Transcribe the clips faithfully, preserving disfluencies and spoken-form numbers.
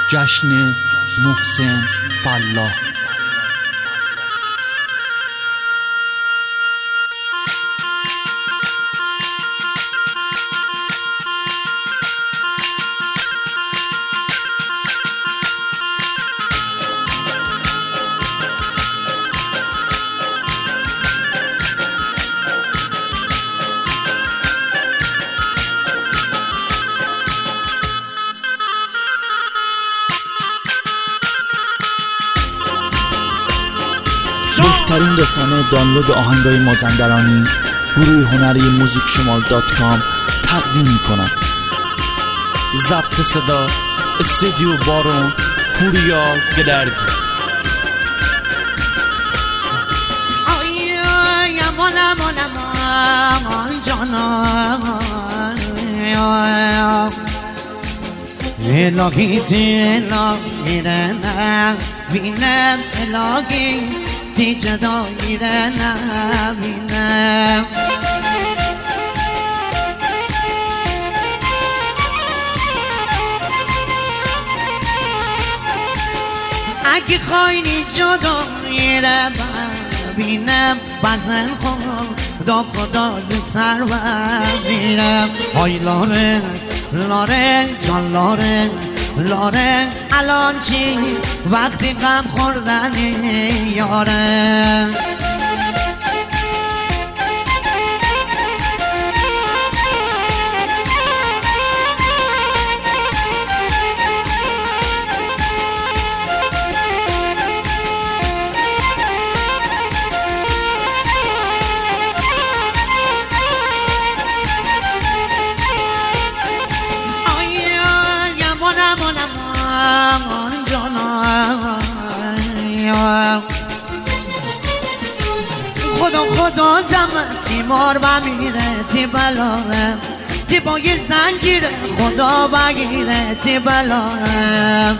جشن محسن فلاح. بهترین رسانه دانلود آهنگای مازندرانی، گروه هنری موزیک شمال دات کام تقدیم می‌کند. ضبط صدا استودیو بارون، پوریا گلرگ. آی مولا مولا مولا جانا الهی الهی رنم بینم الهی تی جدایی رنم بینم. اگه خواهی جدایی رنم بینم بزن خدا خدا زدسر و میرم. های لاره لاره جان لاره لاره الان چی وقتی غم خوردن یاره. خدا خدا زمتی مار بمیره تی بلاره تی با یه زنجیر خدا بگیره تی بلاره.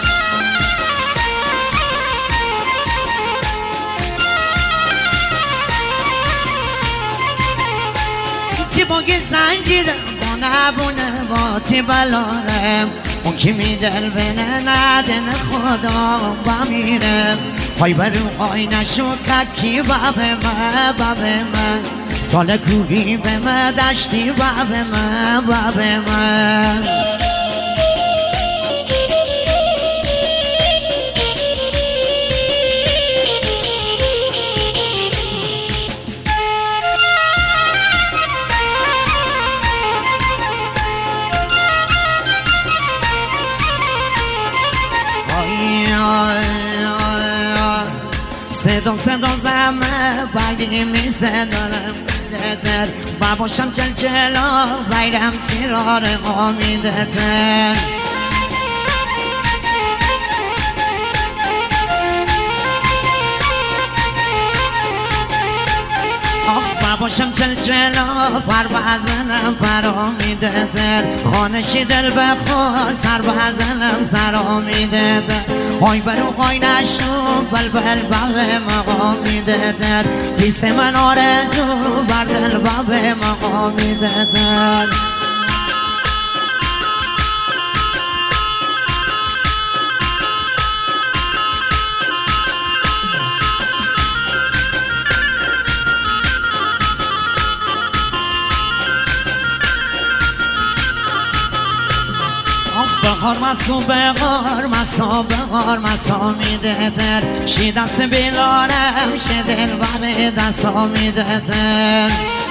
تی با یه زنجیر با نبونه با تی بلاره. اون که می دل بینه ندن خدا بمیره. های برو های نشو ککی بابه من بابه من سال کوبی به من دشتی بابه من بابه من. صدا صدا زمه بگی میزه دارم در باباشم جل جلا بیرم تیرار آمیده تر. باباشم جل جلا پر بزنم پر آمیده تر. خانشی دل بخوا سر بزنم سر آمیده تر. های برو های نشو بل بل بل مقامیده تر. تیس من آرزو بر دل باب مقامیده تر. بخار مسو بخار مسا بخار مسا میده در شی دست بیلارم شی دل بر دستا میده در.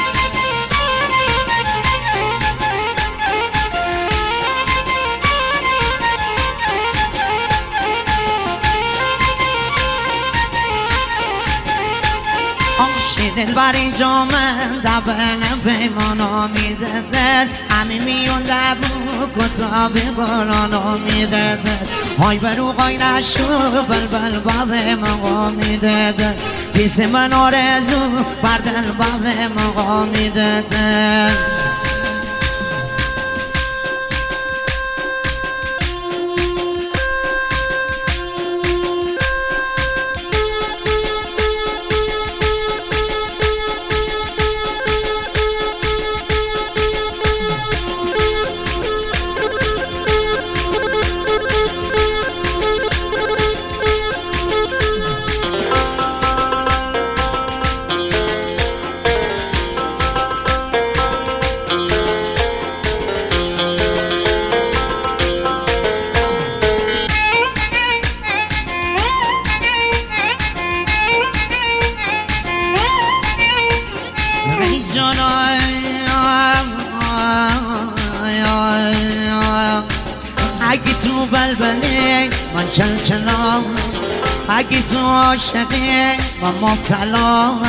دل بری جامن دبن پیمانا میده در. همین میون لبو کتاب قرآن میده در. های برو قای نشو بل بل باب مقا میده در. تیس من آرزو بر دل باب مقا میده در. بلبلی من چلچلام اگه تو عاشقی من مبتلام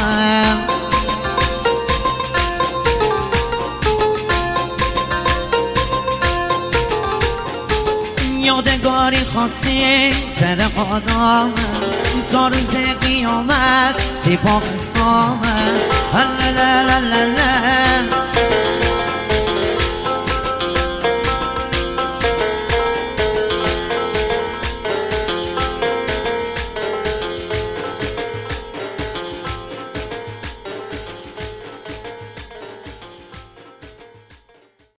یادگاری خاصی تر قدام تا روز قیامت چی پاکستان.